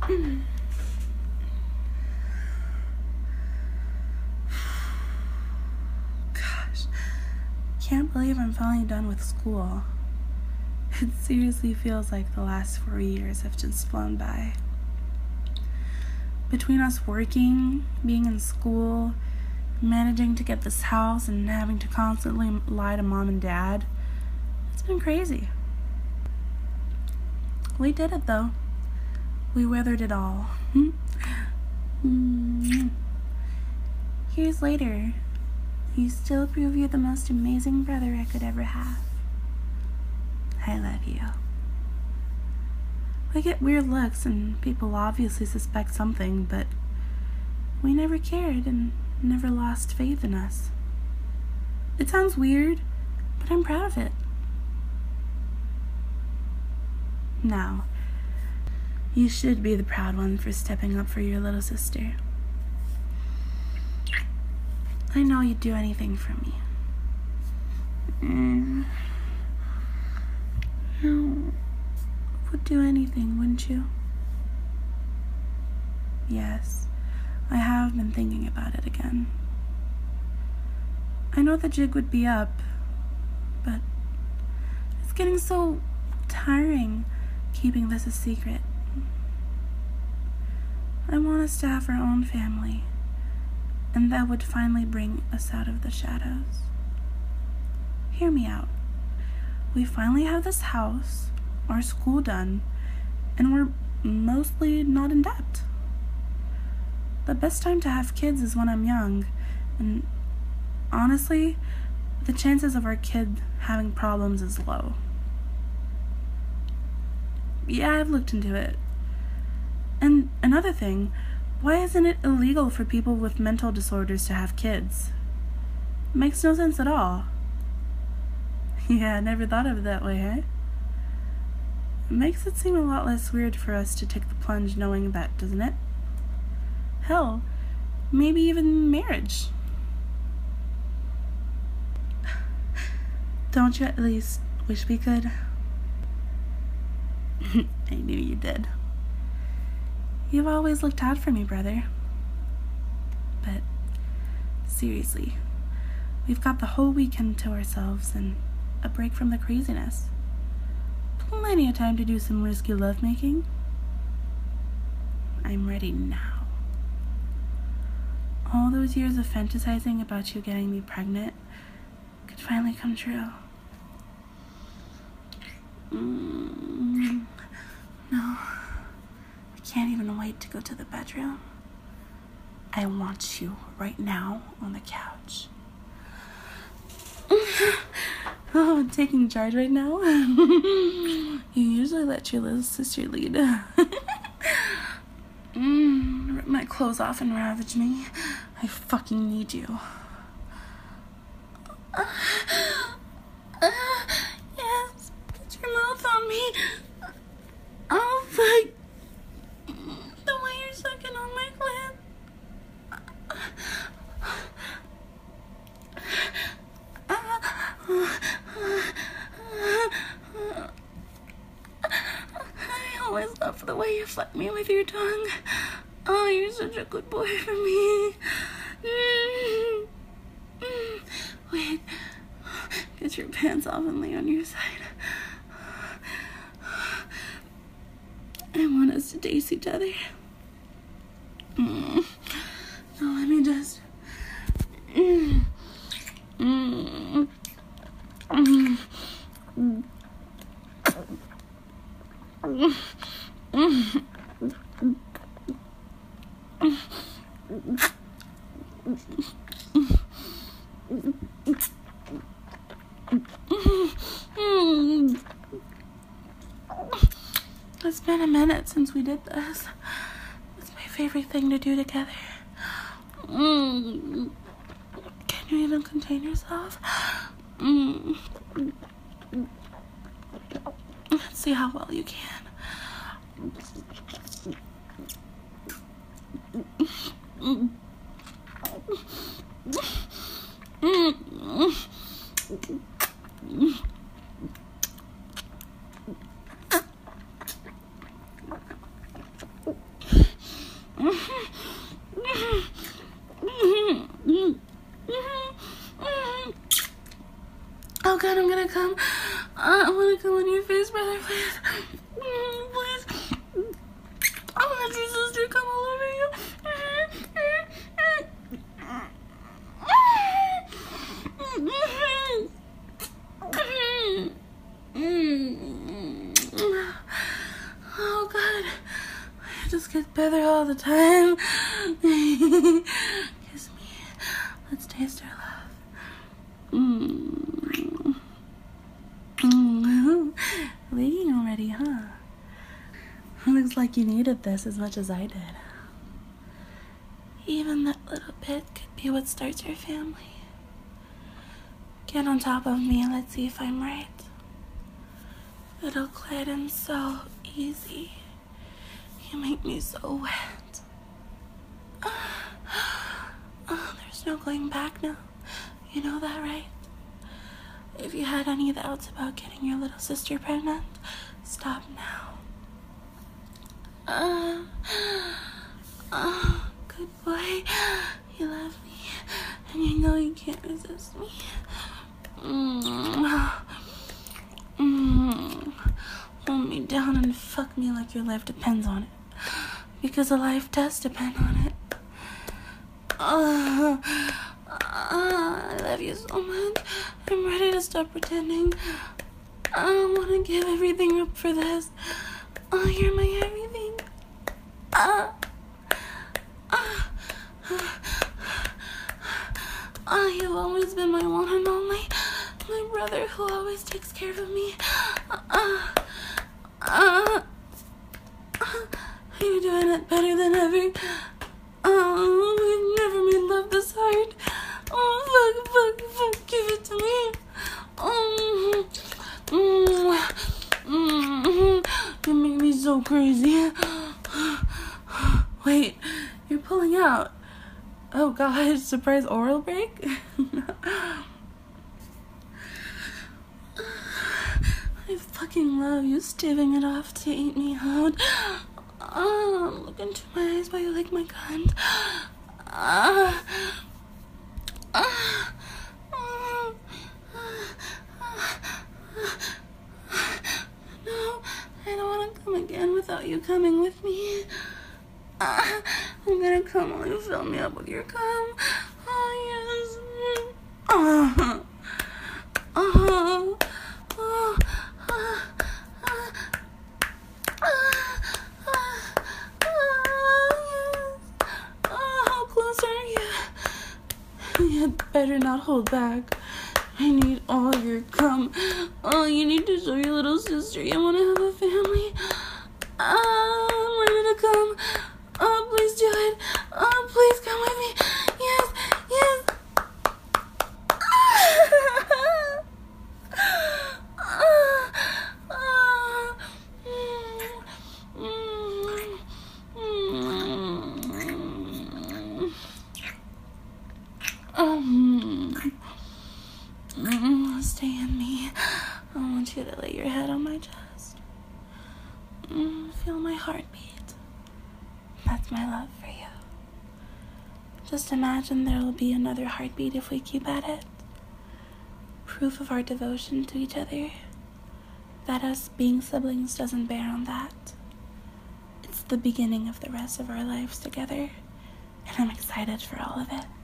Gosh, can't believe I'm finally done with school. It seriously feels like the last 4 years have just flown by. Between us working, being in school, managing to get this house, and having to constantly lie to mom and dad, it's been crazy. We did it though. We weathered it all. Years later, you still prove you're the most amazing brother I could ever have. I love you. We get weird looks and people obviously suspect something, but we never cared and never lost faith in us. It sounds weird, but I'm proud of it. Now, you should be the proud one for stepping up for your little sister. I know you'd do anything for me. You would do anything, wouldn't you? Yes, I have been thinking about it again. I know the jig would be up, but it's getting so tiring keeping this a secret. I want us to have our own family, and that would finally bring us out of the shadows. Hear me out. We finally have this house, our school done, and we're mostly not in debt. The best time to have kids is when I'm young, and honestly, the chances of our kid having problems is low. Yeah, I've looked into it. And another thing, why isn't it illegal for people with mental disorders to have kids? It makes no sense at all. Yeah, I never thought of it that way, eh? It makes it seem a lot less weird for us to take the plunge knowing that, doesn't it? Hell, maybe even marriage. Don't you at least wish we could? I knew you did. You've always looked out for me, brother. But seriously, we've got the whole weekend to ourselves and a break from the craziness. Plenty of time to do some risky lovemaking. I'm ready now. All those years of fantasizing about you getting me pregnant could finally come true. No, I can't even wait to go to the bedroom. I want you right now on the couch. Oh, taking charge right now? You usually let your little sister lead. Rip my clothes off and ravage me. I fucking need you. Yes, put your mouth on me. Oh, fuck. The way you're sucking on my clit. I always love the way you fuck me with your tongue. Oh, you're such a good boy for me. Wait, get your pants off and lay on your side. I want us to taste each other. Now let me just... It's been a minute since we did this. It's my favorite thing to do together. Can you even contain yourself? Let's see how well you can. come. I wanna come on your face, brother, please. Please. I wanna let your sister come all over you. Oh God, I just get better all the time. Kiss me. Let's taste our love. Leaking already, huh? Looks like you needed this as much as I did. Even that little bit could be what starts your family. Get on top of me and let's see if I'm right. It'll glide so easy. You make me so wet. There's no going back now. You know that, right? If you had any doubts about getting your little sister pregnant, stop now. Good boy. You love me, and you know you can't resist me. Hold me down and fuck me like your life depends on it. Because a life does depend on it. I love you so much. I'm ready to stop pretending. I want to give everything up for this. You're my everything. You've always been my one and only. My brother who always takes care of me. You're doing it better than ever. We've never made love this hard. Fuck, give it to me. You make me so crazy. Wait, you're pulling out. Oh God, surprise oral break? I fucking love you staving it off to eat me out. Look into my eyes while you lick my cunt. No, I don't want to come again without you coming with me. I'm gonna come while you fill me up with your cum. Oh, yes. How close are you? You better not hold back. I need all your cum. You need to show your little sister you want to have a family. I'm ready to come. Please do it. Please come with me. Yes. Stay in me. I want you to lay your head on my chest. Feel my heartbeat. That's my love for you. Just imagine there will be another heartbeat if we keep at it. Proof of our devotion to each other. That us being siblings doesn't bear on that. It's the beginning of the rest of our lives together, and I'm excited for all of it.